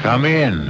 Come in.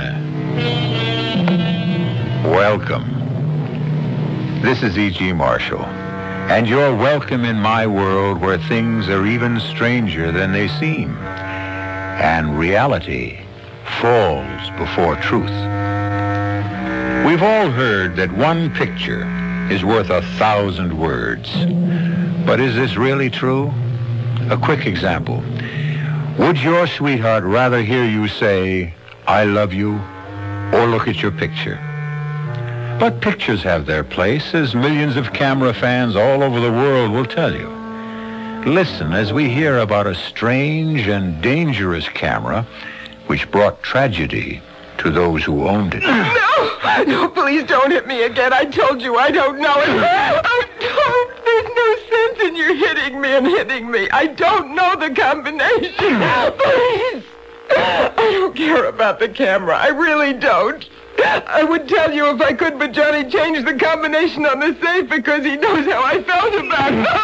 Welcome. This is E.G. Marshall, and you're welcome in my world where things are even stranger than they seem, and reality falls before truth. We've all heard that one picture is worth 1,000 words. But is this really true? A quick example. Would your sweetheart rather hear you say, "I love you," or look at your picture? But pictures have their place, as millions of camera fans all over the world will tell you. Listen as we hear about a strange and dangerous camera which brought tragedy to those who owned it. No, please don't hit me again. I told you I don't know it. I don't. There's no sense in you hitting me and hitting me. I don't know the combination. Please. I don't care about the camera. I really don't. I would tell you if I could, but Johnny changed the combination on the safe because he knows how I felt about it.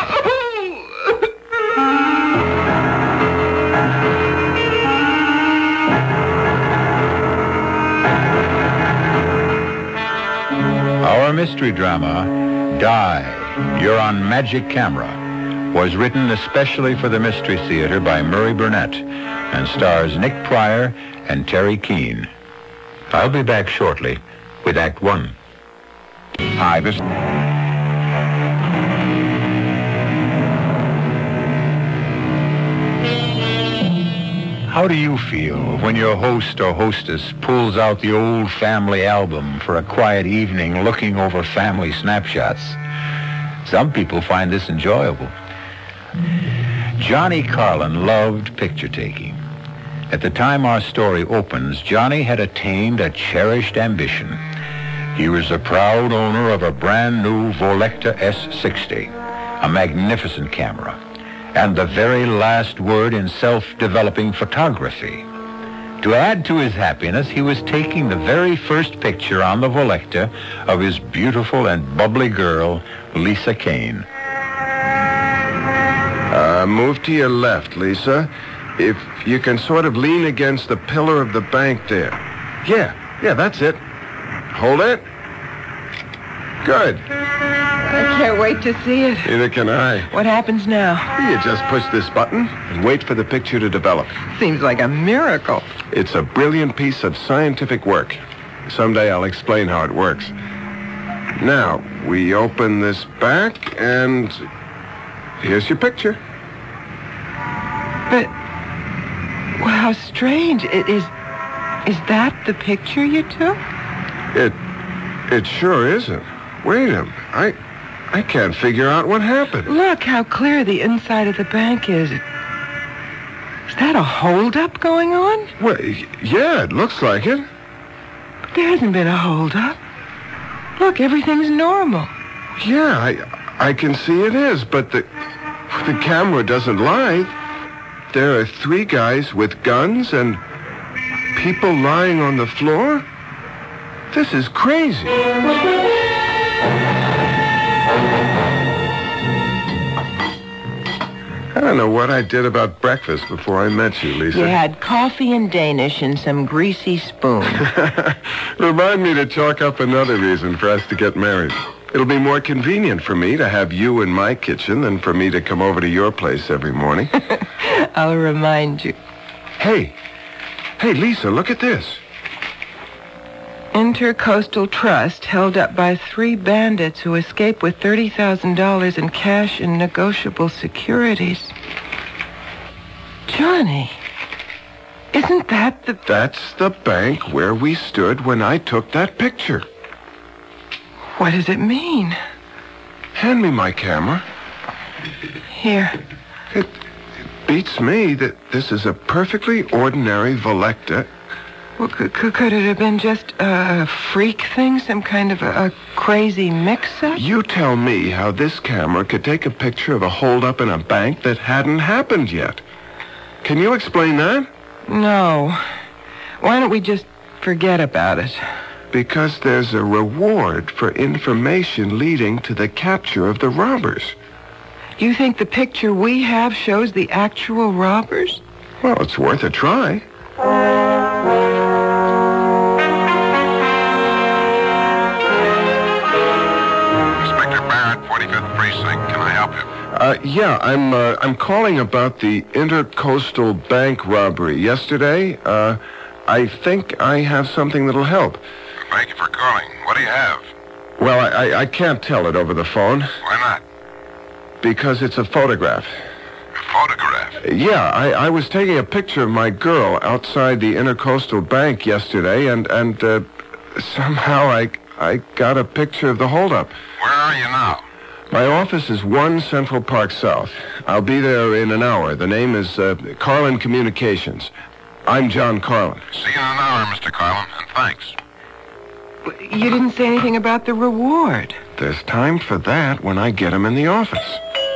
Our mystery drama, Die, You're on Magic Camera, was written especially for the Mystery Theater by Murray Burnett and stars Nick Pryor and Terry Keane. I'll be back shortly with Act One. Hi, this... How do you feel when your host or hostess pulls out the old family album for a quiet evening looking over family snapshots? Some people find this enjoyable. Johnny Carlin loved picture taking. At the time our story opens, Johnny had attained a cherished ambition. He was the proud owner of a brand new Volecta S60, a magnificent camera, and the very last word in self-developing photography. To add to his happiness, he was taking the very first picture on the Volecta of his beautiful and bubbly girl, Lisa Kane. Move to your left, Lisa. If you can sort of lean against the pillar of the bank there. Yeah, that's it. Hold it. Good. I can't wait to see it. Neither can I. What happens now? You just push this button and wait for the picture to develop. Seems like a miracle. It's a brilliant piece of scientific work. Someday I'll explain how it works. Now, we open this back, and here's your picture. But, well, how strange. Is that the picture you took? It sure isn't. Wait a minute. I can't figure out what happened. Look how clear the inside of the bank is. Is that a holdup going on? Well, yeah, it looks like it. But there hasn't been a holdup. Look, everything's normal. Yeah, I can see it is, but the camera doesn't lie. There are 3 guys with guns and people lying on the floor. This is crazy. I don't know what I did about breakfast before I met you, Lisa. You had coffee and Danish and some greasy spoon. Remind me to chalk up another reason for us to get married. It'll be more convenient for me to have you in my kitchen than for me to come over to your place every morning. I'll remind you. Hey, Lisa, look at this. Intercoastal Trust held up by 3 bandits who escaped with $30,000 in cash and negotiable securities. Johnny, isn't that the... That's the bank where we stood when I took that picture. What does it mean? Hand me my camera. Here. It beats me that this is a perfectly ordinary Volecta. Well, could it have been just a freak thing, some kind of a crazy mix-up? You tell me how this camera could take a picture of a holdup in a bank that hadn't happened yet. Can you explain that? No. Why don't we just forget about it? Because there's a reward for information leading to the capture of the robbers. You think the picture we have shows the actual robbers? Well, it's worth a try. Yeah, I'm calling about the Intercoastal Bank robbery yesterday. I think I have something that'll help. Thank you for calling. What do you have? Well, I can't tell it over the phone. Why not? Because it's a photograph. A photograph? Yeah, I was taking a picture of my girl outside the Intercoastal Bank yesterday, and somehow I got a picture of the holdup. Where are you now? My office is 1 Central Park South. I'll be there in an hour. The name is Carlin Communications. I'm John Carlin. See you in an hour, Mr. Carlin, and thanks. You didn't say anything about the reward. There's time for that when I get him in the office.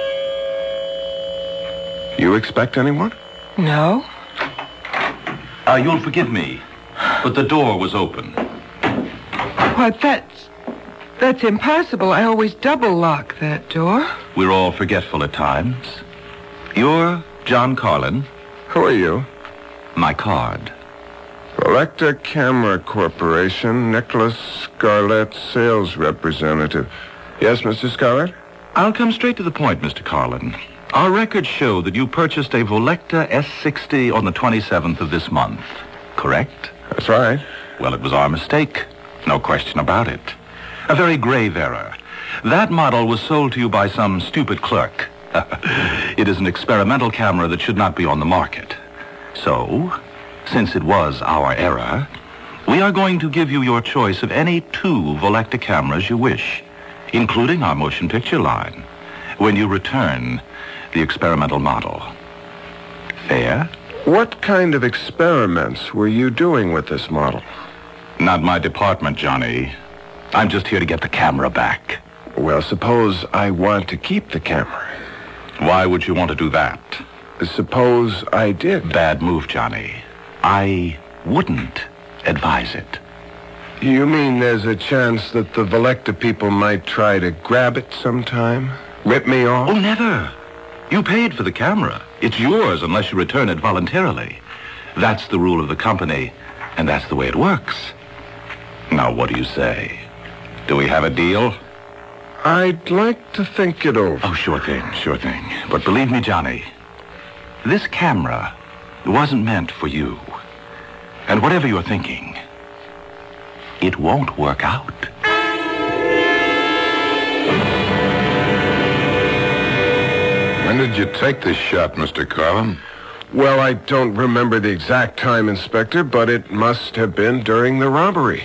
You expect anyone? No. You'll forgive me, but the door was open. What, that's impossible. I always double lock that door. We're all forgetful at times. You're John Carlin. Who are you? My card. Electa Camera Corporation, Nicholas Scarlett, sales representative. Yes, Mr. Scarlett? I'll come straight to the point, Mr. Carlin. Our records show that you purchased a Volecta S60 on the 27th of this month, correct? That's right. Well, it was our mistake. No question about it. A very grave error. That model was sold to you by some stupid clerk. It is an experimental camera that should not be on the market. So, since it was our error, we are going to give you your choice of any 2 Volecta cameras you wish, including our motion picture line, when you return the experimental model. Fair? What kind of experiments were you doing with this model? Not my department, Johnny. I'm just here to get the camera back. Well, suppose I want to keep the camera. Why would you want to do that? Suppose I did. Bad move, Johnny. I wouldn't advise it. You mean there's a chance that the Volecta people might try to grab it sometime? Rip me off? Oh, never. You paid for the camera. It's yours unless you return it voluntarily. That's the rule of the company, and that's the way it works. Now, what do you say? Do we have a deal? I'd like to think it over. Oh, sure thing, sure thing. But believe me, Johnny, this camera wasn't meant for you. And whatever you're thinking, it won't work out. When did you take this shot, Mr. Carlin? Well, I don't remember the exact time, Inspector, but it must have been during the robbery.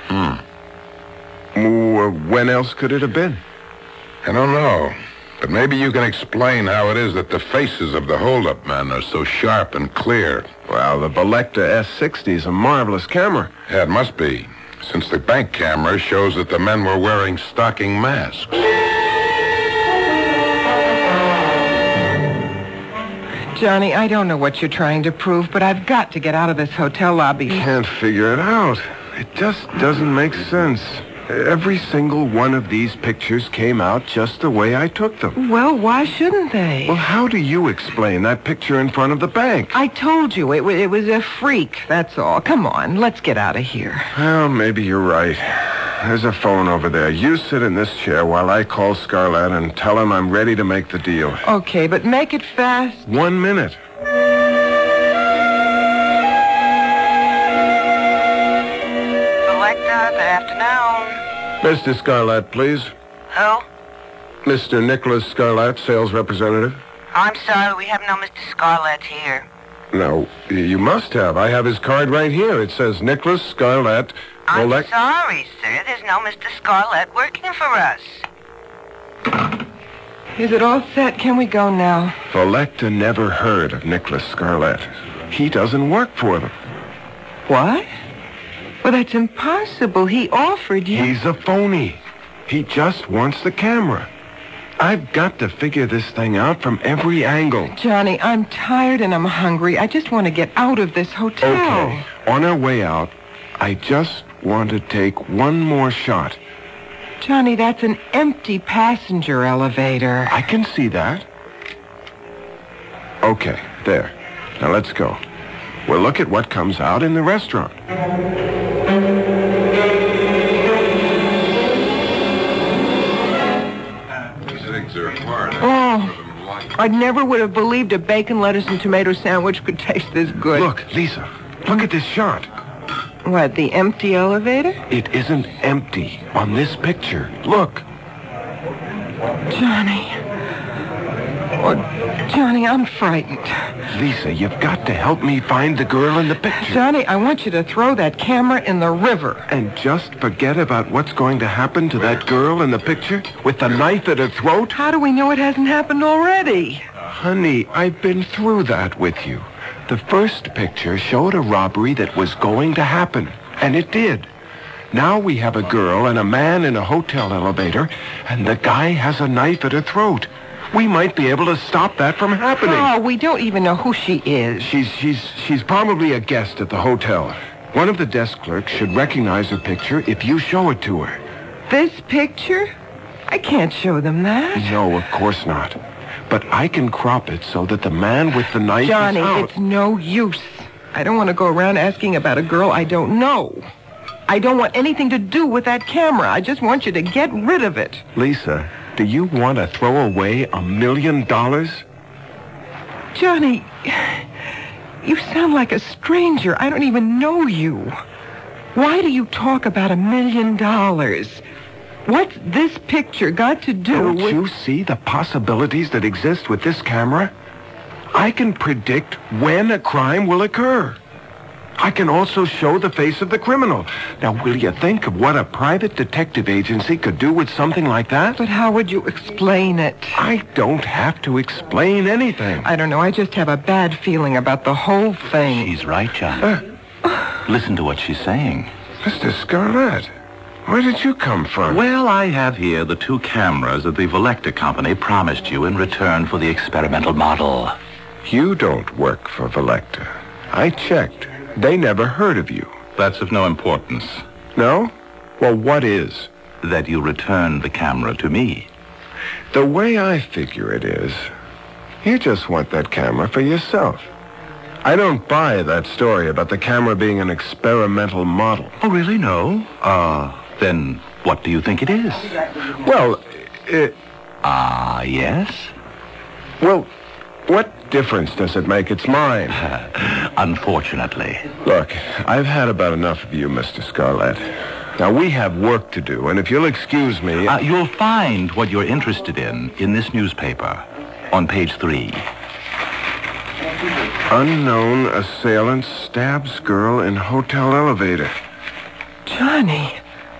When else could it have been? I don't know. But maybe you can explain how it is that the faces of the hold-up men are so sharp and clear. Well, the Volecta S60 is a marvelous camera. Yeah, it must be, since the bank camera shows that the men were wearing stocking masks. Johnny, I don't know what you're trying to prove, but I've got to get out of this hotel lobby. Can't figure it out. It just doesn't make sense. Every single one of these pictures came out just the way I took them. Well, why shouldn't they? Well, how do you explain that picture in front of the bank? I told you, it was a freak, that's all. Come on, let's get out of here. Well, maybe you're right. There's a phone over there. You sit in this chair while I call Scarlett and tell him I'm ready to make the deal. Okay, but make it fast. 1 minute. Volecta, good afternoon. Mr. Scarlett, please. Who? Mr. Nicholas Scarlett, sales representative. I'm sorry, we have no Mr. Scarlett here. No, you must have. I have his card right here. It says Nicholas Scarlett. I'm sorry, sir. There's no Mr. Scarlett working for us. Is it all set? Can we go now? Volecta never heard of Nicholas Scarlett. He doesn't work for them. What? Well, that's impossible. He offered you... He's a phony. He just wants the camera. I've got to figure this thing out from every angle. Johnny, I'm tired and I'm hungry. I just want to get out of this hotel. Okay. On our way out, I just want to take one more shot. Johnny, that's an empty passenger elevator. I can see that. Okay, there. Now let's go. We'll look at what comes out in the restaurant. Eggs are hard. Oh, I never would have believed a bacon, lettuce, and tomato sandwich could taste this good. Look, Lisa, look at this shot. What, the empty elevator? It isn't empty on this picture. Look. Johnny. Oh, Johnny, I'm frightened. Lisa, you've got to help me find the girl in the picture. Johnny, I want you to throw that camera in the river. And just forget about what's going to happen to that girl in the picture with the knife at her throat? How do we know it hasn't happened already? Honey, I've been through that with you. The first picture showed a robbery that was going to happen, and it did. Now we have a girl and a man in a hotel elevator, and the guy has a knife at her throat. We might be able to stop that from happening. Oh, we don't even know who she is. She's probably a guest at the hotel. One of the desk clerks should recognize her picture if you show it to her. This picture? I can't show them that. No, of course not. But I can crop it so that the man with the knife Johnny, is out. it's no use. I don't want to go around asking about a girl I don't know. I don't want anything to do with that camera. I just want you to get rid of it. Lisa, do you want to throw away $1 million? Johnny, you sound like a stranger. I don't even know you. Why do you talk about $1 million? What's this picture got to do Don't with... you see the possibilities that exist with this camera? I can predict when a crime will occur. I can also show the face of the criminal. Now, will you think of what a private detective agency could do with something like that? But how would you explain it? I don't have to explain anything. I don't know. I just have a bad feeling about the whole thing. She's right, John. Listen to what she's saying. Mr. Scarlett, where did you come from? Well, I have here the 2 cameras that the Volecta company promised you in return for the experimental model. You don't work for Volecta. I checked. They never heard of you. That's of no importance. No? Well, what is? That you return the camera to me. The way I figure it is, you just want that camera for yourself. I don't buy that story about the camera being an experimental model. Oh, really? No? Then what do you think it is? Well, Yes? Well, what difference does it make? It's mine. Unfortunately. Look, I've had about enough of you, Mr. Scarlett. Now, we have work to do, and if you'll excuse me... You'll find what you're interested in this newspaper on page 3. Unknown assailant stabs girl in hotel elevator. Johnny,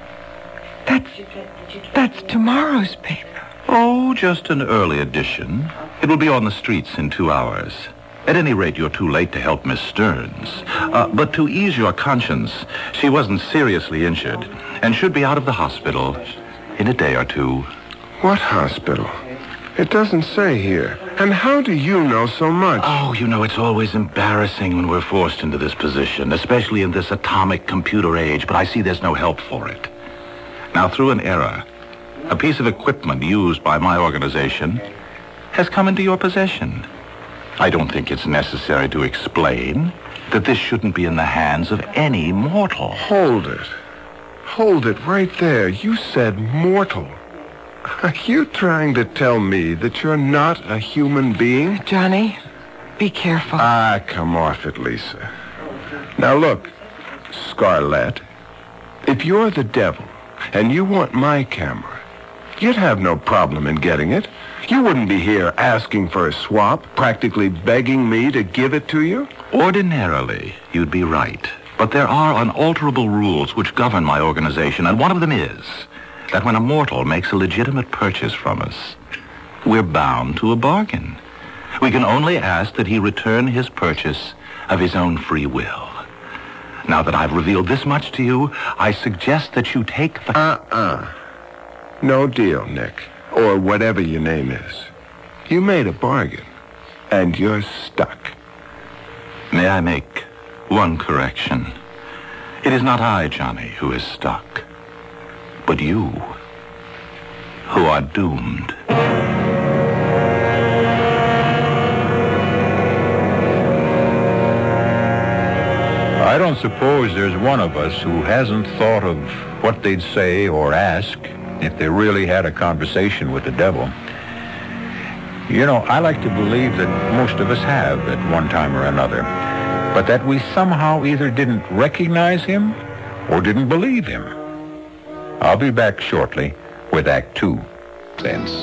that's tomorrow's paper. Oh, just an early edition. It will be on the streets in 2 hours. At any rate, you're too late to help Miss Stearns. But to ease your conscience, she wasn't seriously injured and should be out of the hospital in a day or 2. What hospital? It doesn't say here. And how do you know so much? Oh, you know, it's always embarrassing when we're forced into this position, especially in this atomic computer age, but I see there's no help for it. Now, through an error, a piece of equipment used by my organization has come into your possession. I don't think it's necessary to explain that this shouldn't be in the hands of any mortal. Hold it. Hold it right there. You said mortal. Are you trying to tell me that you're not a human being? Johnny, be careful. Come off it, Lisa. Now look, Scarlett, if you're the devil and you want my camera, you'd have no problem in getting it. You wouldn't be here asking for a swap, practically begging me to give it to you. Ordinarily, you'd be right. But there are unalterable rules which govern my organization, and one of them is that when a mortal makes a legitimate purchase from us, we're bound to a bargain. We can only ask that he return his purchase of his own free will. Now that I've revealed this much to you, I suggest that you take the... No deal, Nick. Or whatever your name is. You made a bargain, and you're stuck. May I make one correction? It is not I, Johnny, who is stuck, but you, who are doomed. I don't suppose there's one of us who hasn't thought of what they'd say or ask if they really had a conversation with the devil. You know, I like to believe that most of us have at one time or another, but that we somehow either didn't recognize him or didn't believe him. I'll be back shortly with Act 2. Sense.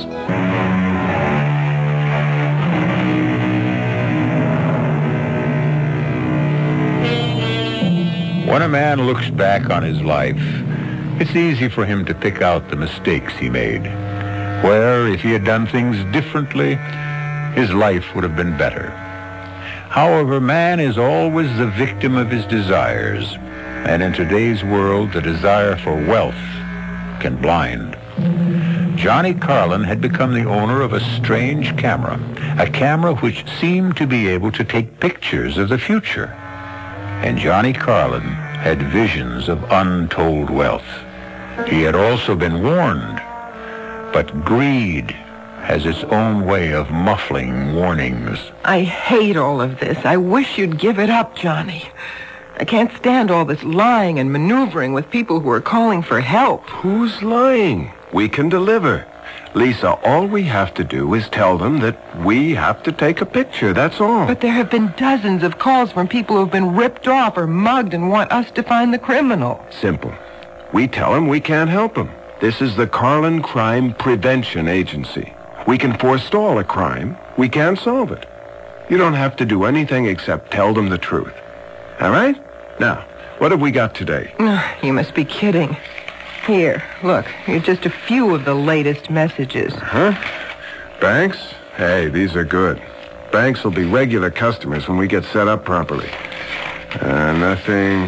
When a man looks back on his life, it's easy for him to pick out the mistakes he made, where if he had done things differently, his life would have been better. However, man is always the victim of his desires, and in today's world, the desire for wealth can blind. Johnny Carlin had become the owner of a strange camera, a camera which seemed to be able to take pictures of the future. And Johnny Carlin had visions of untold wealth. He had also been warned, but greed has its own way of muffling warnings. I hate all of this. I wish you'd give it up, Johnny. I can't stand all this lying and maneuvering with people who are calling for help. Who's lying? We can deliver. Lisa, all we have to do is tell them that we have to take a picture, that's all. But there have been dozens of calls from people who have been ripped off or mugged and want us to find the criminal. Simple. We tell them we can't help them. This is the Carlin Crime Prevention Agency. We can forestall a crime. We can't solve it. You don't have to do anything except tell them the truth. All right? Now, what have we got today? You must be kidding. Here, look. Here's just a few of the latest messages. Huh? Banks? Hey, these are good. Banks will be regular customers when we get set up properly. Nothing.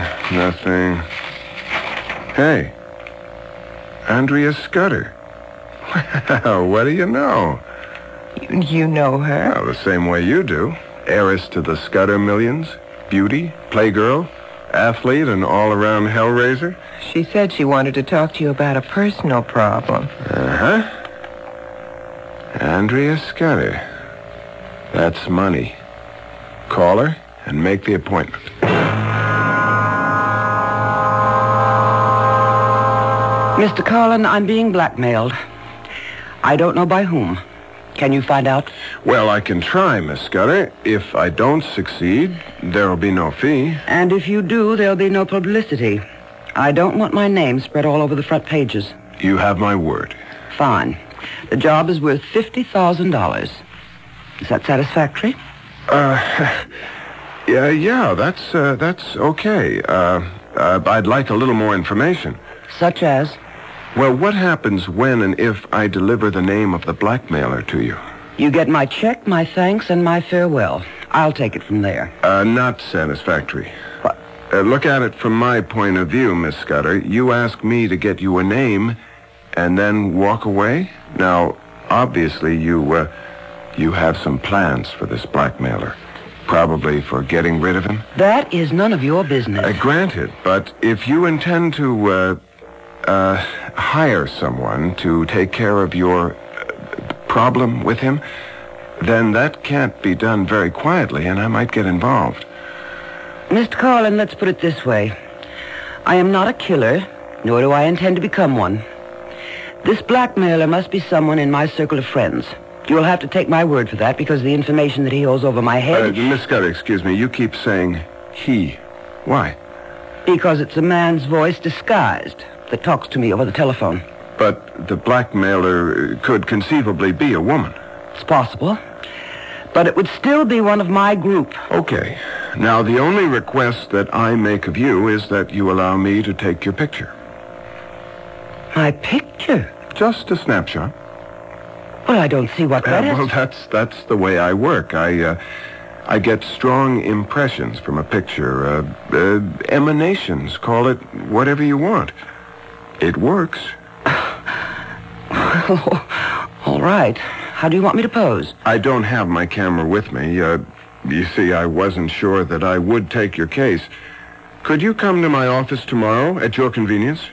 Hey, Andrea Scudder. Well, what do you know? You know her? Well, the same way you do. Heiress to the Scudder millions. Beauty, playgirl, athlete, and all-around hellraiser. She said she wanted to talk to you about a personal problem. Uh-huh. Andrea Scudder. That's money. Call her and make the appointment. Mr. Carlin, I'm being blackmailed. I don't know by whom. Can you find out? Well, I can try, Miss Scudder. If I don't succeed, there'll be no fee. And if you do, there'll be no publicity. I don't want my name spread all over the front pages. You have my word. Fine. The job is worth $50,000. Is that satisfactory? Yeah, that's okay. I'd like a little more information. Such as? Well, what happens when and if I deliver the name of the blackmailer to you? You get my check, my thanks, and my farewell. I'll take it from there. Not satisfactory. What? Look at it from my point of view, Miss Scudder. You ask me to get you a name and then walk away? Now, obviously, you have some plans for this blackmailer. Probably for getting rid of him. That is none of your business. Granted, but if you intend to, hire someone to take care of your problem with him, then that can't be done very quietly, and I might get involved. Mr. Carlin, let's put it this way. I am not a killer, nor do I intend to become one. This blackmailer must be someone in my circle of friends. You'll have to take my word for that because of the information that he holds over my head. Miss Scudder, excuse me. You keep saying he. Why? Because it's a man's voice disguised that talks to me over the telephone. But the blackmailer could conceivably be a woman. It's possible. But it would still be one of my group. Okay. Now, the only request that I make of you is that you allow me to take your picture. My picture? Just a snapshot. Well, I don't see what that is. Well, that's the way I work. I get strong impressions from a picture. Emanations. Call it whatever you want. It works. All right. How do you want me to pose? I don't have my camera with me. You see, I wasn't sure that I would take your case. Could you come to my office tomorrow at your convenience?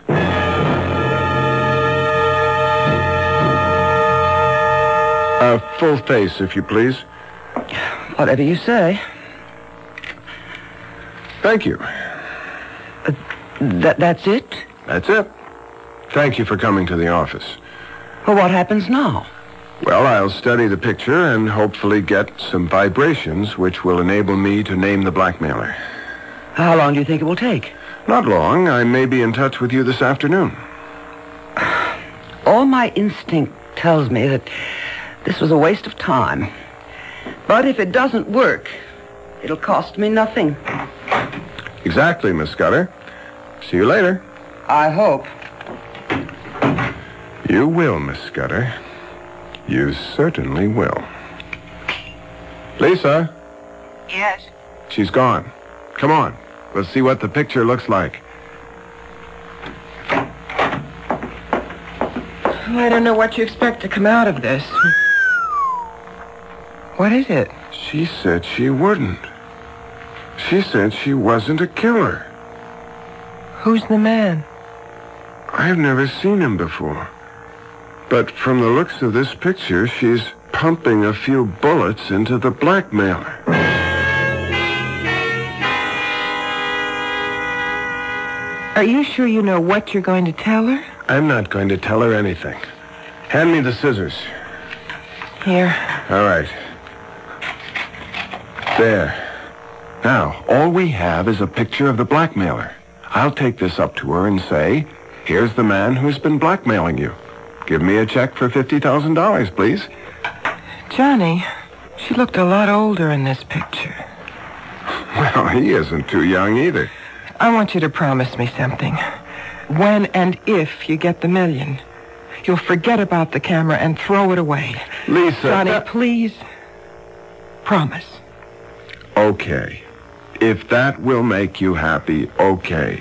Full face, if you please. Whatever you say. Thank you. That's it? That's it. Thank you for coming to the office. Well, what happens now? Well, I'll study the picture and hopefully get some vibrations which will enable me to name the blackmailer. How long do you think it will take? Not long. I may be in touch with you this afternoon. All my instinct tells me that this was a waste of time. But if it doesn't work, it'll cost me nothing. Exactly, Miss Scudder. See you later. I hope. You will, Miss Scudder. You certainly will. Lisa, Yes? she's gone. Come on. Let's see what the picture looks like. I don't know what you expect to come out of this. What is it? She said she wouldn't. She said she wasn't a killer. Who's the man? I've never seen him before. But from the looks of this picture, she's pumping a few bullets into the blackmailer. Are you sure you know what you're going to tell her? I'm not going to tell her anything. Hand me the scissors. Here. All right. There. Now, all we have is a picture of the blackmailer. I'll take this up to her and say, here's the man who's been blackmailing you. Give me a check for $50,000, please. Johnny, she looked a lot older in this picture. Well, he isn't too young either. I want you to promise me something. When and if you get the $1 million, you'll forget about the camera and throw it away. Lisa... Johnny, please. Promise. Okay. If that will make you happy, okay.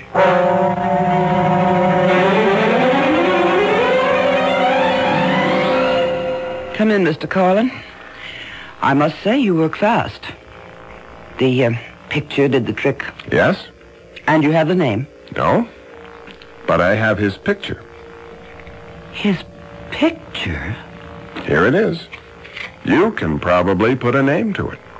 Come in, Mr. Carlin. I must say you work fast. The picture did the trick. Yes? And you have the name. No? But I have his picture. His picture? Here it is. You can probably put a name to it.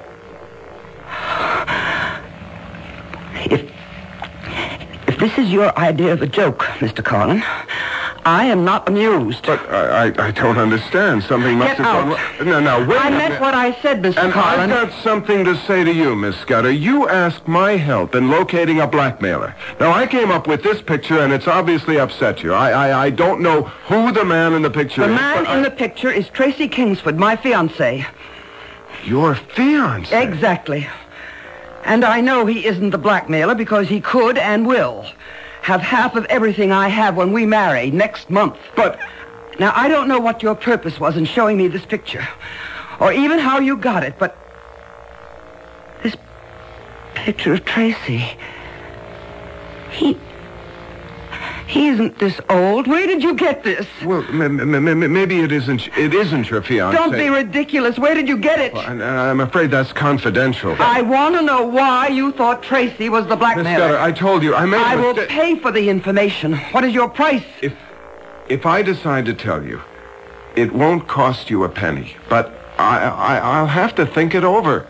If this is your idea of a joke, Mr. Carlin, I am not amused. But I don't understand. Something must Get have gone out. wrong. Now, wait I a meant minute. what I said, Mr. And Carlin. I've got something to say to you, Miss Scudder. You asked my help in locating a blackmailer. Now, I came up with this picture, and it's obviously upset you. I don't know who the man in the picture The is. man in the picture is Tracy Kingsford, my fiancé. Your fiancé? Exactly. And I know he isn't the blackmailer because he could and will have half of everything I have when we marry next month. But... Now, I don't know what your purpose was in showing me this picture, or even how you got it, but this picture of Tracy, he isn't this old. Where did you get this? Well, maybe it isn't your fiancé. Don't be ridiculous. Where did you get it? Well, I'm afraid that's confidential. I want to know why you thought Tracy was the Miss blackmailer. Scudder, I told you, I made I a will mistake. pay for the information. What is your price? If I decide to tell you, it won't cost you a penny. But I'll have to think it over.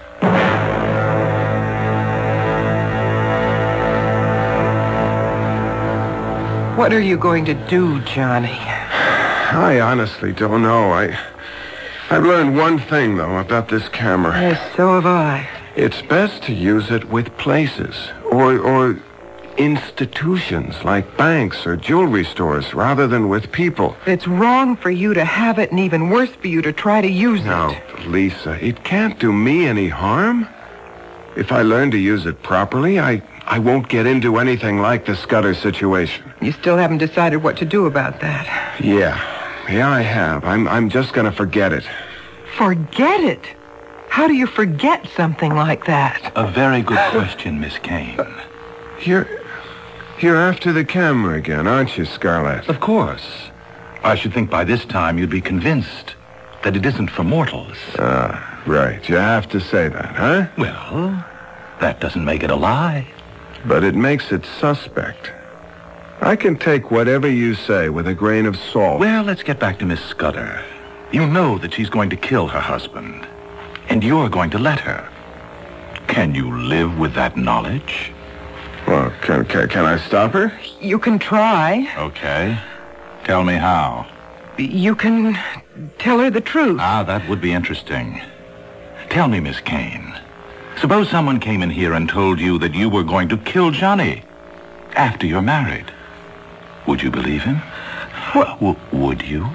What are you going to do, Johnny? I honestly don't know. I've learned one thing, though, about this camera. Yes, so have I. It's best to use it with places or institutions like banks or jewelry stores rather than with people. It's wrong for you to have it and even worse for you to try to use Now, it. Lisa, it can't do me any harm. If I learn to use it properly, I won't get into anything like the Scudder situation. You still haven't decided what to do about that. Yeah, I have. I'm just going to forget it. Forget it? How do you forget something like that? A very good question, Miss Kane. You're after the camera again, aren't you, Scarlett? Of course. I should think by this time you'd be convinced that it isn't for mortals. Right. You have to say that, huh? Well, that doesn't make it a lie. But it makes it suspect. I can take whatever you say with a grain of salt. Well, let's get back to Miss Scudder. You know that she's going to kill her husband, and you're going to let her. Can you live with that knowledge? Well, can I stop her? You can try. Okay. Tell me how. You can tell her the truth. Ah, that would be interesting. Tell me, Miss Kane. Suppose someone came in here and told you that you were going to kill Johnny after you're married. Would you believe him? Would you?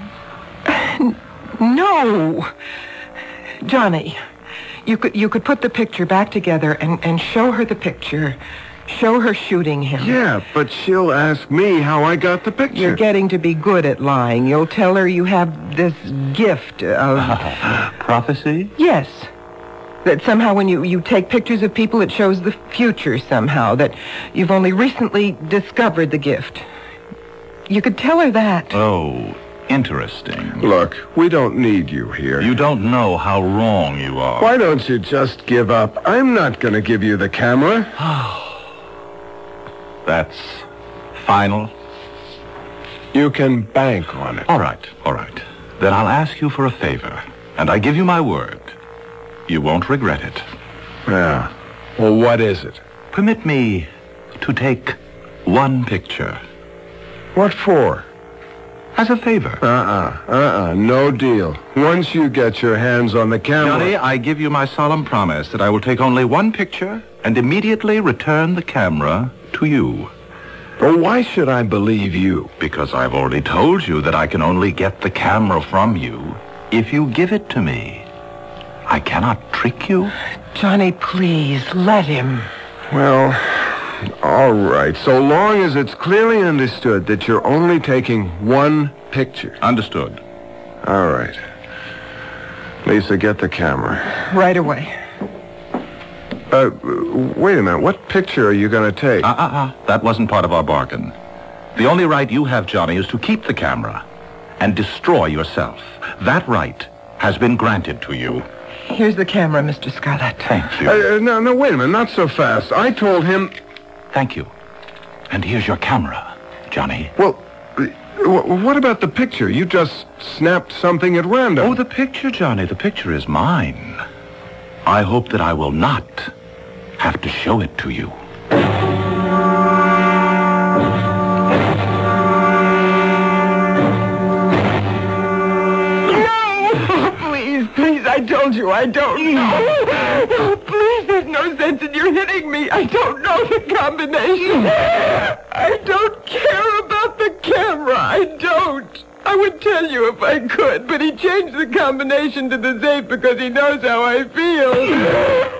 No. Johnny, you could put the picture back together and show her the picture. Show her shooting him. Yeah, but she'll ask me how I got the picture. You're getting to be good at lying. You'll tell her you have this gift of... Prophecy? Yes. That somehow when you take pictures of people, it shows the future somehow. That you've only recently discovered the gift. You could tell her that. Oh, interesting. Look, we don't need you here. You don't know how wrong you are. Why don't you just give up? I'm not going to give you the camera. That's final? You can bank on it. All right. Then I'll ask you for a favor, and I give you my word. You won't regret it. Yeah. Well, what is it? Permit me to take one picture. What for? As a favor. No deal. Once you get your hands on the camera... Johnny, I give you my solemn promise that I will take only one picture and immediately return the camera to you. Well, why should I believe you? Because I've already told you that I can only get the camera from you if you give it to me. I cannot trick you. Johnny, please, let him. Well, all right. So long as it's clearly understood that you're only taking one picture. Understood. All right. Lisa, get the camera. Right away. Wait a minute. What picture are you going to take? That wasn't part of our bargain. The only right you have, Johnny, is to keep the camera and destroy yourself. That right has been granted to you. Here's the camera, Mr. Scarlett. Thank you. No, wait a minute. Not so fast. I told him... Thank you. And here's your camera, Johnny. Well, what about the picture? You just snapped something at random. Oh, the picture, Johnny. The picture is mine. I hope that I will not have to show it to you. Please, I told you I don't know. Oh, please, there's no sense in you hitting me. I don't know the combination. I don't care about the camera. I don't. I would tell you if I could, but he changed the combination to the safe because he knows how I feel.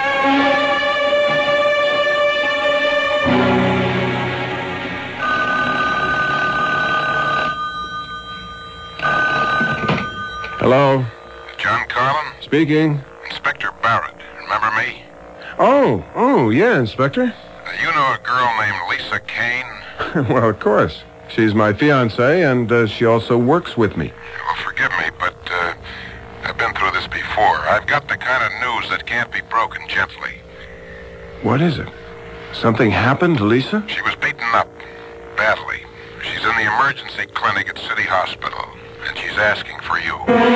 Hello? John Carlin? Speaking. Inspector Barrett. Remember me? Oh, yeah, Inspector. You know a girl named Lisa Kane? Well, of course. She's my fiancée, and she also works with me. Well, forgive me, but I've been through this before. I've got the kind of news that can't be broken gently. What is it? Something happened to Lisa? She was beaten up. Badly. She's in the emergency clinic at City Hospital, and she's asking for you.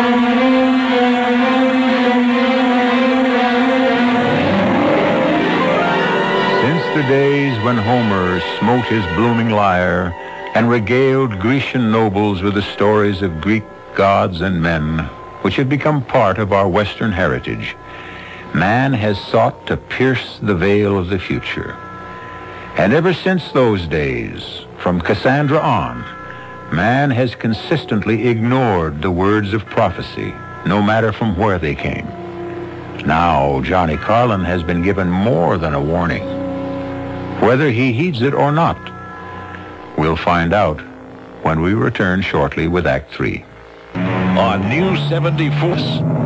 Since the days when Homer smote his blooming lyre and regaled Grecian nobles with the stories of Greek gods and men, which had become part of our Western heritage, man has sought to pierce the veil of the future. And ever since those days, from Cassandra on, man has consistently ignored the words of prophecy, no matter from where they came. Now, Johnny Carlin has been given more than a warning. Whether he heeds it or not, we'll find out when we return shortly with Act 3. On News 74.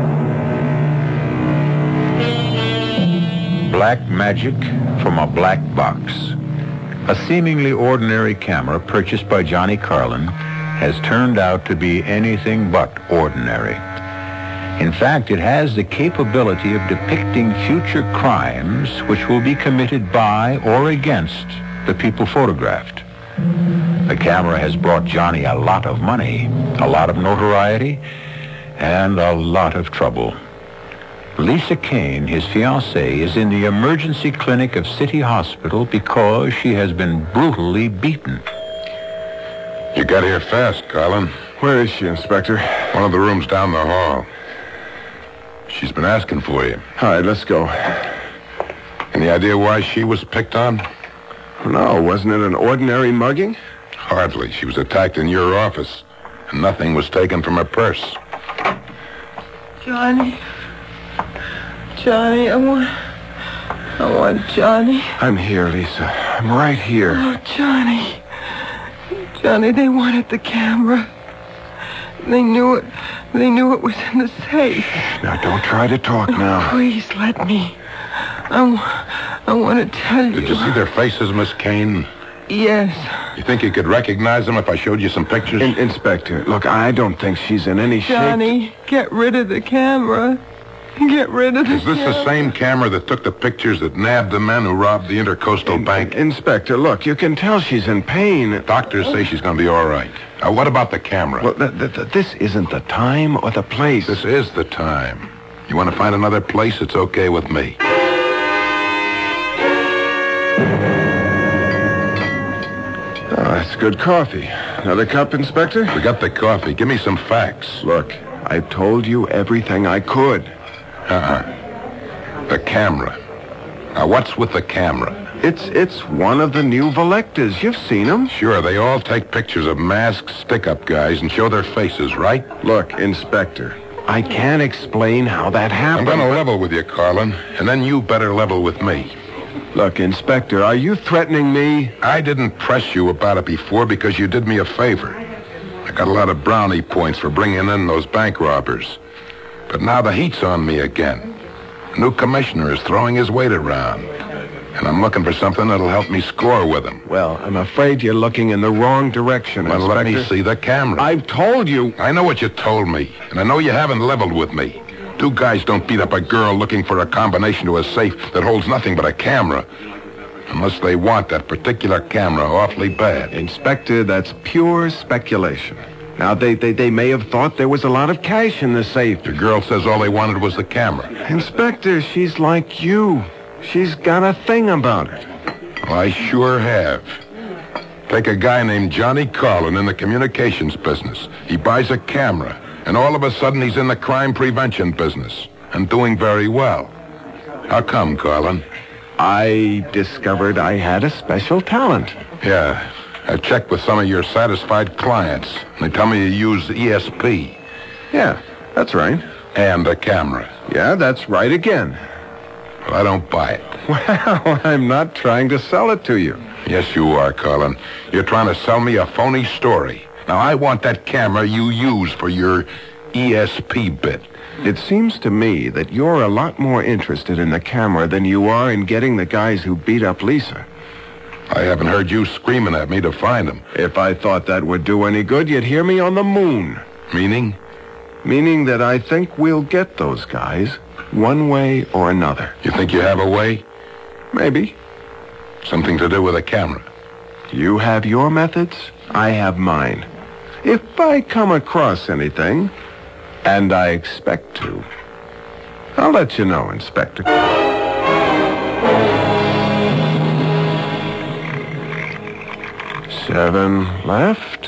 Black magic from a black box. A seemingly ordinary camera purchased by Johnny Carlin has turned out to be anything but ordinary. In fact, it has the capability of depicting future crimes which will be committed by or against the people photographed. The camera has brought Johnny a lot of money, a lot of notoriety, and a lot of trouble. Lisa Kane, his fiancée, is in the emergency clinic of City Hospital because she has been brutally beaten. You got here fast, Carlin. Where is she, Inspector? One of the rooms down the hall. She's been asking for you. All right, let's go. Any idea why she was picked on? No, wasn't it an ordinary mugging? Hardly. She was attacked in your office, and nothing was taken from her purse. Johnny, I want Johnny. I'm here, Lisa. I'm right here. Oh, Johnny, they wanted the camera. They knew it was in the safe. Now, don't try to talk now. Please, let me. I want to tell you. Did you see their faces, Miss Kane? Yes. You think you could recognize them if I showed you some pictures? Inspector, look, I don't think she's in any shape. Johnny, get rid of the camera. Get rid of the Is this the same camera that took the pictures that nabbed the men who robbed the Intercoastal Bank? Inspector, look, you can tell she's in pain. Doctors say she's going to be all right. Now, what about the camera? Well, this isn't the time or the place. This is the time. You want to find another place? It's okay with me. Oh, that's good coffee. Another cup, Inspector? Forget the coffee. Give me some facts. Look, I've told you everything I could. The camera. Now, what's with the camera? It's one of the new Volectas. You've seen them. Sure, they all take pictures of masked stick-up guys and show their faces, right? Look, Inspector, I can't explain how that I'm happened. going to level with you, Carlin, and then you better level with me. Look, Inspector, are you threatening me? I didn't press you about it before because you did me a favor. I got a lot of brownie points for bringing in those bank robbers. But now the heat's on me again. The new commissioner is throwing his weight around. And I'm looking for something that'll help me score with him. Well, I'm afraid you're looking in the wrong direction, Well, Inspector. let me see the camera. I've told you. I know what you told me, and I know you haven't leveled with me. Two guys don't beat up a girl looking for a combination to a safe that holds nothing but a camera. Unless they want that particular camera awfully bad. Inspector, that's pure speculation. Now, they may have thought there was a lot of cash in the safe. The girl says all they wanted was the camera. Inspector, she's like you. She's got a thing about it. Well, I sure have. Take a guy named Johnny Carlin in the communications business. He buys a camera, and all of a sudden he's in the crime prevention business, and doing very well. How come, Carlin? I discovered I had a special talent. Yeah, I checked with some of your satisfied clients. They tell me you use ESP. Yeah, that's right. And a camera. Yeah, that's right again. Well, I don't buy it. Well, I'm not trying to sell it to you. Yes, you are, Carlin. You're trying to sell me a phony story. Now, I want that camera you use for your ESP bit. It seems to me that you're a lot more interested in the camera than you are in getting the guys who beat up Lisa. I haven't heard you screaming at me to find them. If I thought that would do any good, you'd hear me on the moon. Meaning? Meaning that I think we'll get those guys one way or another. You think you have a way? Maybe. Something to do with a camera. You have your methods, I have mine. If I come across anything, and I expect to, I'll let you know, Inspector. 7 left,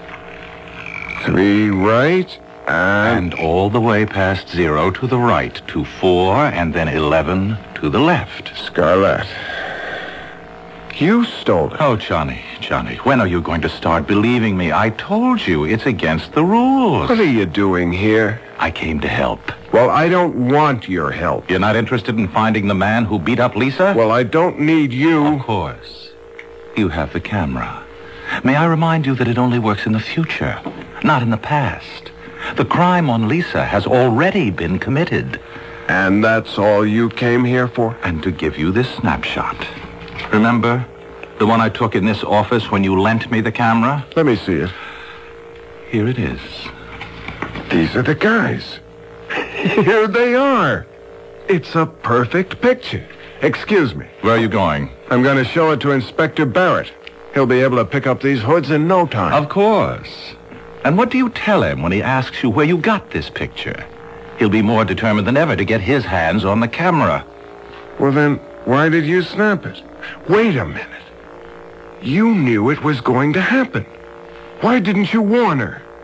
3 right, And all the way past 0 to the right, to 4, and then 11 to the left. Scarlett. You stole it. Oh, Johnny, when are you going to start believing me? I told you, it's against the rules. What are you doing here? I came to help. Well, I don't want your help. You're not interested in finding the man who beat up Lisa? Well, I don't need you. Of course. You have the camera. May I remind you that it only works in the future, not in the past. The crime on Lisa has already been committed. And that's all you came here for? And to give you this snapshot. Remember the one I took in this office when you lent me the camera? Let me see it. Here it is. These are the guys. Here they are. It's a perfect picture. Excuse me. Where are you going? I'm going to show it to Inspector Barrett. He'll be able to pick up these hoods in no time. Of course. And what do you tell him when he asks you where you got this picture? He'll be more determined than ever to get his hands on the camera. Well, then, why did you snap it? Wait a minute. You knew it was going to happen. Why didn't you warn her?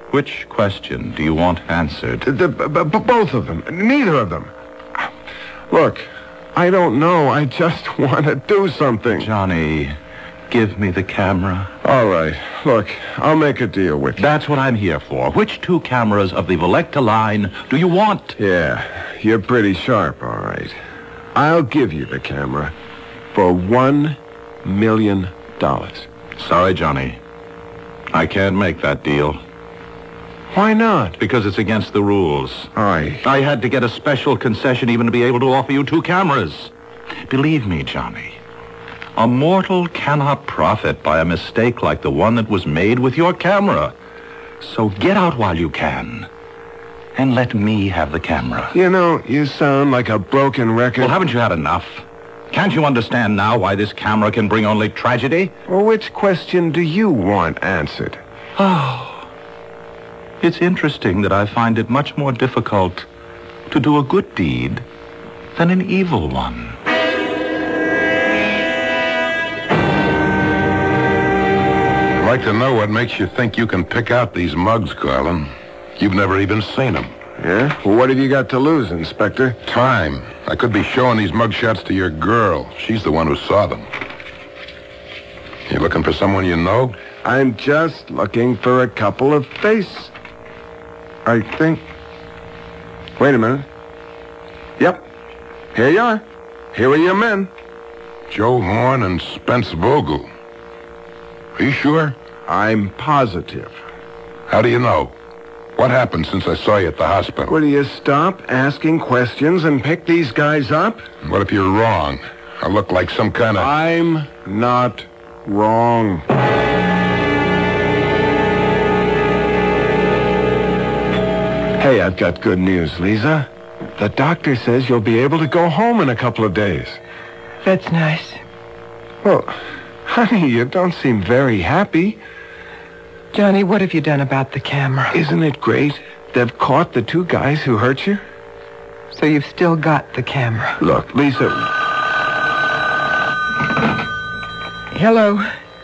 Which question do you want answered? Both of them. Neither of them. Look, I don't know. I just want to do something. Johnny, give me the camera. All right. Look, I'll make a deal with you. That's what I'm here for. Which 2 cameras of the Volecta line do you want? Yeah, you're pretty sharp, all right. I'll give you the camera for $1 million. Sorry, Johnny. I can't make that deal. Why not? Because it's against the rules. I had to get a special concession even to be able to offer you 2 cameras. Believe me, Johnny, a mortal cannot profit by a mistake like the one that was made with your camera. So get out while you can. And let me have the camera. You know, you sound like a broken record. Well, haven't you had enough? Can't you understand now why this camera can bring only tragedy? Well, which question do you want answered? Oh, it's interesting that I find it much more difficult to do a good deed than an evil one. I'd like to know what makes you think you can pick out these mugs, Carlin. You've never even seen them. Yeah? Well, what have you got to lose, Inspector? Time. I could be showing these mugshots to your girl. She's the one who saw them. You looking for someone you know? I'm just looking for a couple of faces. I think... Wait a minute. Yep. Here you are. Here are your men. Joe Horn and Spence Vogel. Are you sure? I'm positive. How do you know? What happened since I saw you at the hospital? Will you stop asking questions and pick these guys up? What if you're wrong? I look like some kind of... I'm not wrong. Hey, I've got good news, Lisa. The doctor says you'll be able to go home in a couple of days. That's nice. Well, honey, you don't seem very happy. Johnny, what have you done about the camera? Isn't it great? They've caught the 2 guys who hurt you. So you've still got the camera. Look, Lisa... Hello.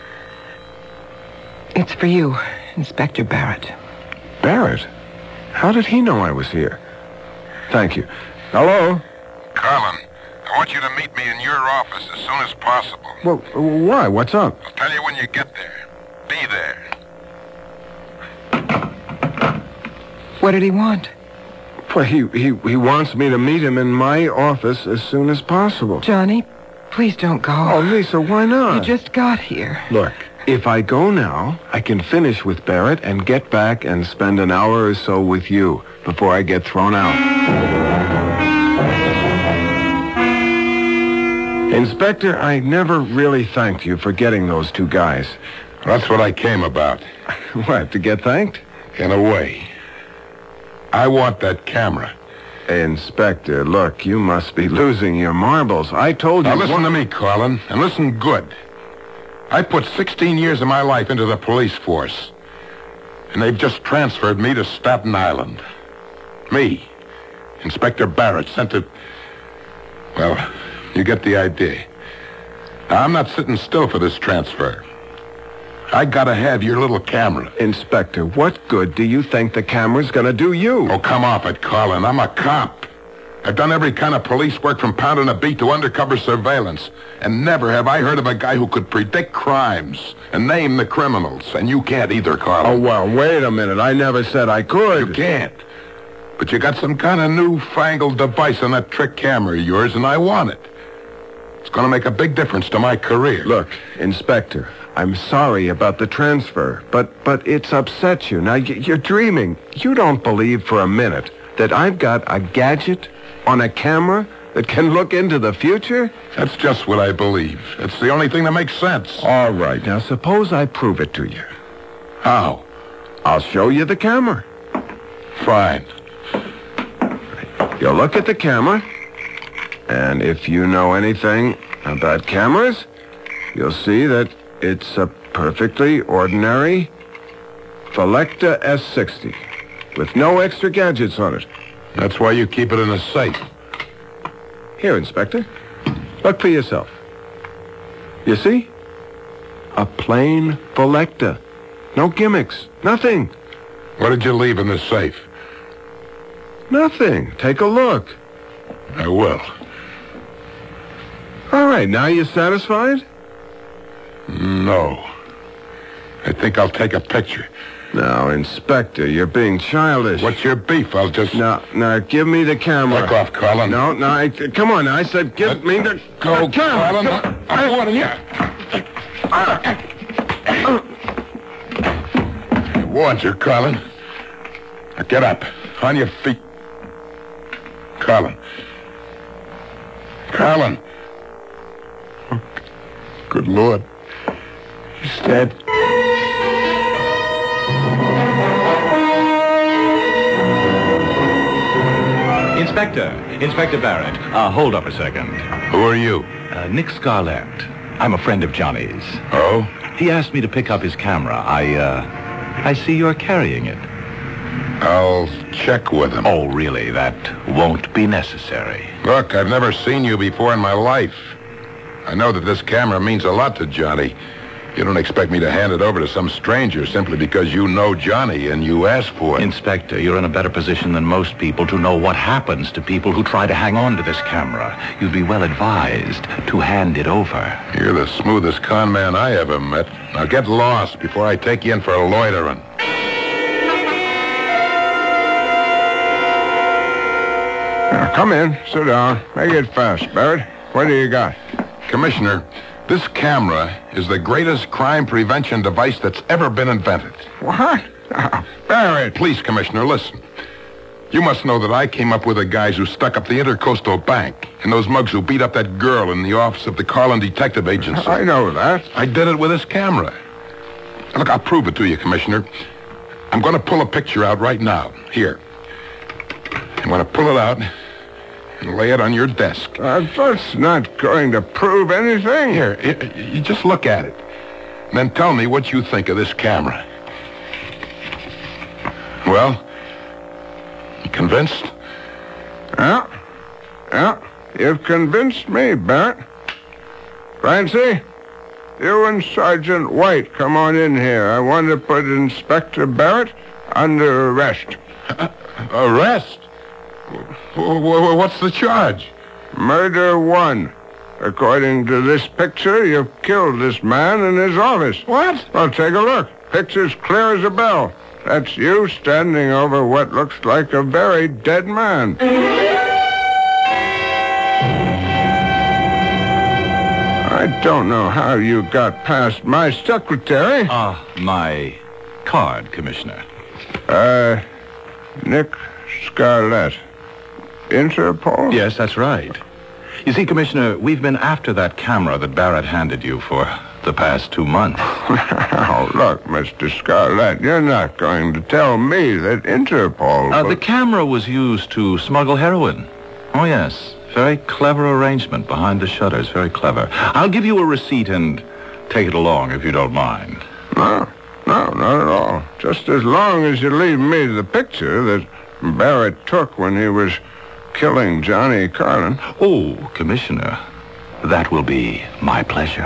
It's for you, Inspector Barrett. Barrett? How did he know I was here? Thank you. Hello? Carlin, I want you to meet me in your office as soon as possible. Well, why? What's up? I'll tell you when you get there. Be there. What did he want? Well, he wants me to meet him in my office as soon as possible. Johnny, please don't go. Oh, Lisa, why not? You just got here. Look, if I go now, I can finish with Barrett and get back and spend an hour or so with you before I get thrown out. Inspector, I never really thanked you for getting those 2 guys. That's what I came about. What, to get thanked? In a way. I want that camera. Inspector, look, you must be losing your marbles. I told you... Now listen to me, Carlin, and listen good. I put 16 years of my life into the police force, and they've just transferred me to Staten Island. Me, Inspector Barrett, sent to... Well, you get the idea. Now, I'm not sitting still for this transfer. I gotta have your little camera. Inspector, what good do you think the camera's gonna do you? Oh, come off it, Carlin. I'm a cop. I've done every kind of police work from pounding a beat to undercover surveillance. And never have I heard of a guy who could predict crimes and name the criminals. And you can't either, Carlin. Oh, well, wait a minute. I never said I could. You can't. But you got some kind of newfangled device on that trick camera of yours, and I want it. It's gonna make a big difference to my career. Look, Inspector, I'm sorry about the transfer, but it's upset you. Now, you're dreaming. You don't believe for a minute that I've got a gadget on a camera that can look into the future? That's just what I believe. It's the only thing that makes sense. All right. Now, suppose I prove it to you. How? I'll show you the camera. Fine. You'll look at the camera, and if you know anything about cameras, you'll see that it's a perfectly ordinary Volecta S60 with no extra gadgets on it. That's why you keep it in a safe. Here, Inspector. Look for yourself. You see? A plain Volecta. No gimmicks. Nothing. What did you leave in the safe? Nothing. Take a look. I will. All right, now you satisfied? No. I think I'll take a picture. Now, Inspector, you're being childish. What's your beef? I'll just... Now, give me the camera. Back off, Colin. No, come on. I said give me the Go, camera. Colin. I'm warning you. I warned you, Colin. Now get up. On your feet. Colin. Colin. Oh, good Lord. He's dead. Inspector Barrett. Hold up a second. Who are you? Nick Scarlett. I'm a friend of Johnny's. Oh? He asked me to pick up his camera. I see you're carrying it. I'll check with him. Oh, really? That won't be necessary. Look, I've never seen you before in my life. I know that this camera means a lot to Johnny. You don't expect me to hand it over to some stranger simply because you know Johnny and you asked for it. Inspector, you're in a better position than most people to know what happens to people who try to hang on to this camera. You'd be well advised to hand it over. You're the smoothest con man I ever met. Now get lost before I take you in for loitering. Now, come in. Sit down. Make it fast, Barrett. What do you got? Commissioner, this camera is the greatest crime prevention device that's ever been invented. What? Oh, Barrett. Please, Commissioner, listen. You must know that I came up with the guys who stuck up the Intercoastal Bank and those mugs who beat up that girl in the office of the Carlin Detective Agency. I know that. I did it with this camera. Look, I'll prove it to you, Commissioner. I'm going to pull a picture out right now. Here. I'm going to pull it out and lay it on your desk. That's not going to prove anything. Here, you just look at it. And then tell me what you think of this camera. Well, you convinced? Yeah. You've convinced me, Barrett. Clancy, you and Sergeant White come on in here. I want to put Inspector Barrett under arrest. Arrest? What's the charge? Murder 1. According to this picture, you've killed this man in his office. What? Well, take a look. Picture's clear as a bell. That's you standing over what looks like a very dead man. I don't know how you got past my secretary. My card, Commissioner. Nick Scarlett. Interpol? Yes, that's right. You see, Commissioner, we've been after that camera that Barrett handed you for the past 2 months. Oh, look, Mr. Scarlett, you're not going to tell me that Interpol... The camera was used to smuggle heroin. Oh, yes. Very clever arrangement behind the shutters. Very clever. I'll give you a receipt and take it along if you don't mind. No, not at all. Just as long as you leave me the picture that Barrett took when he was killing Johnny Carlin. Oh, Commissioner, that will be my pleasure.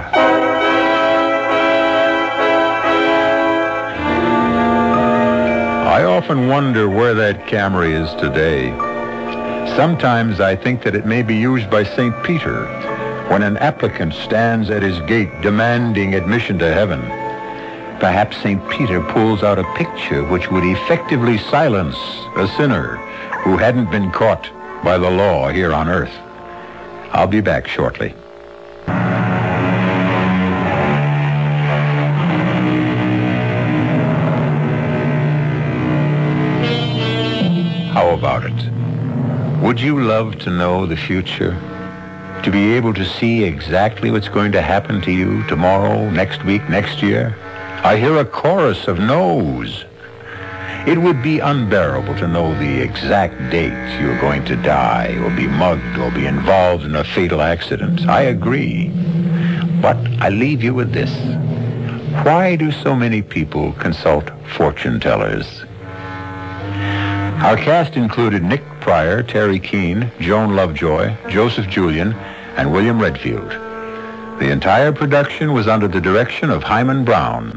I often wonder where that camera is today. Sometimes I think that it may be used by St. Peter when an applicant stands at his gate demanding admission to heaven. Perhaps St. Peter pulls out a picture which would effectively silence a sinner who hadn't been caught by the law here on earth. I'll be back shortly. How about it? Would you love to know the future? To be able to see exactly what's going to happen to you tomorrow, next week, next year? I hear a chorus of no's. It would be unbearable to know the exact date you're going to die or be mugged or be involved in a fatal accident. I agree. But I leave you with this. Why do so many people consult fortune tellers? Our cast included Nick Pryor, Terry Keane, Joan Lovejoy, Joseph Julian, and William Redfield. The entire production was under the direction of Hyman Brown.